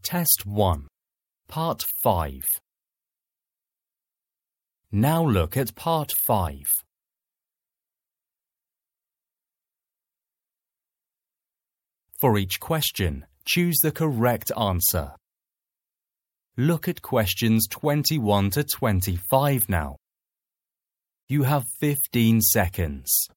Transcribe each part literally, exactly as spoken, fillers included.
Test one, Part five. Now look at Part five. For each question, choose the correct answer. Look at questions twenty-one to twenty-five now. You have fifteen seconds.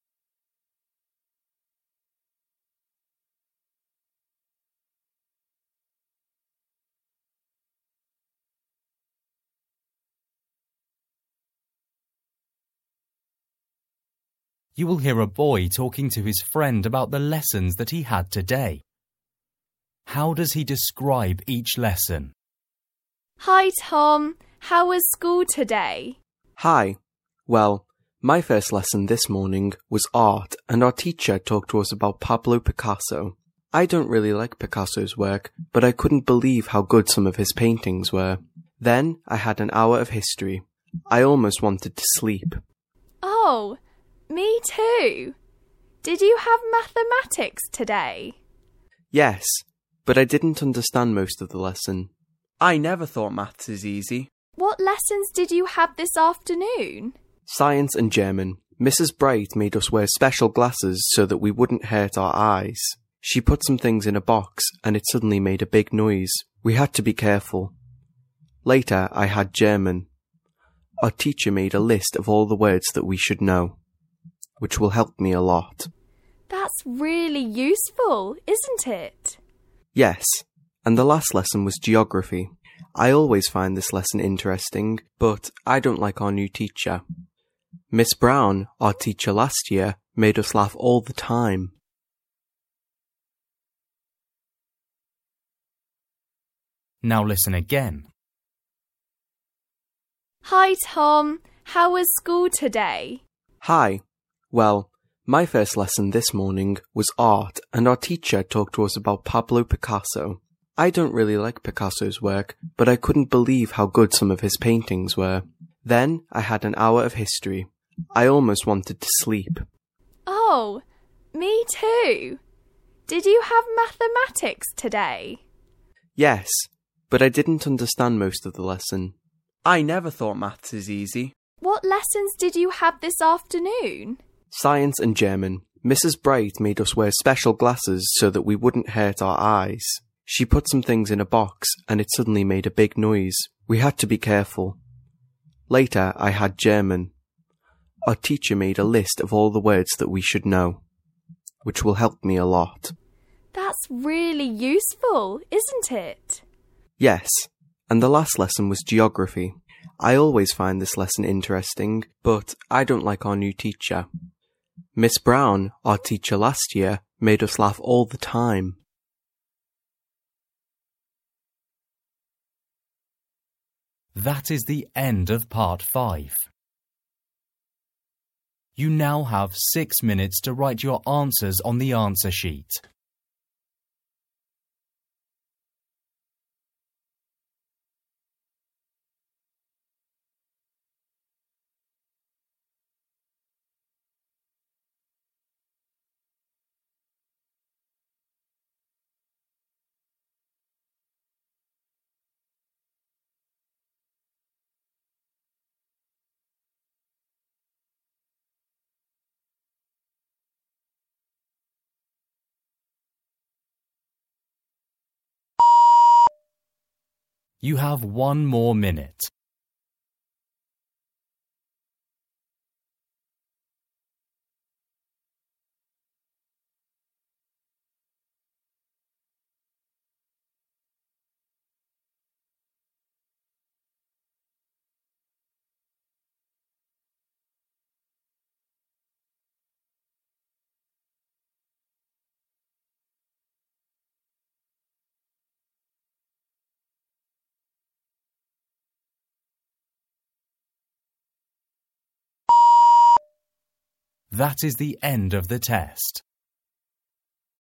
You will hear a boy talking to his friend about the lessons that he had today. How does he describe each lesson? Hi, Tom. How was school today? Hi. Well, my first lesson this morning was art, and our teacher talked to us about Pablo Picasso. I don't really like Picasso's work, but I couldn't believe how good some of his paintings were. Then I had an hour of history. I almost wanted to sleep. Oh, me too. Did you have mathematics today? Yes, but I didn't understand most of the lesson. I never thought maths is easy. What lessons did you have this afternoon? Science and German. Missus Bright made us wear special glasses so that we wouldn't hurt our eyes. She put some things in a box and it suddenly made a big noise. We had to be careful. Later, I had German. Our teacher made a list of all the words that we should know, which will help me a lot. That's really useful, isn't it? Yes, and the last lesson was geography. I always find this lesson interesting, but I don't like our new teacher. Miss Brown, our teacher last year, made us laugh all the time. Now listen again. Hi, Tom. How was school today? Hi. Well, my first lesson this morning was art, and our teacher talked to us about Pablo Picasso. I don't really like Picasso's work, but I couldn't believe how good some of his paintings were. Then I had an hour of history. I almost wanted to sleep. Oh, me too. Did you have mathematics today? Yes, but I didn't understand most of the lesson. I never thought maths is easy. What lessons did you have this afternoon? Science and German. Missus Bright made us wear special glasses so that we wouldn't hurt our eyes. She put some things in a box and it suddenly made a big noise. We had to be careful. Later, I had German. Our teacher made a list of all the words that we should know, which will help me a lot. That's really useful, isn't it? Yes, and the last lesson was geography. I always find this lesson interesting, but I don't like our new teacher. Miss Brown, our teacher last year, made us laugh all the time. That is the end of Part five. You now have six minutes to write your answers on the answer sheet. You have one more minute. That is the end of the test.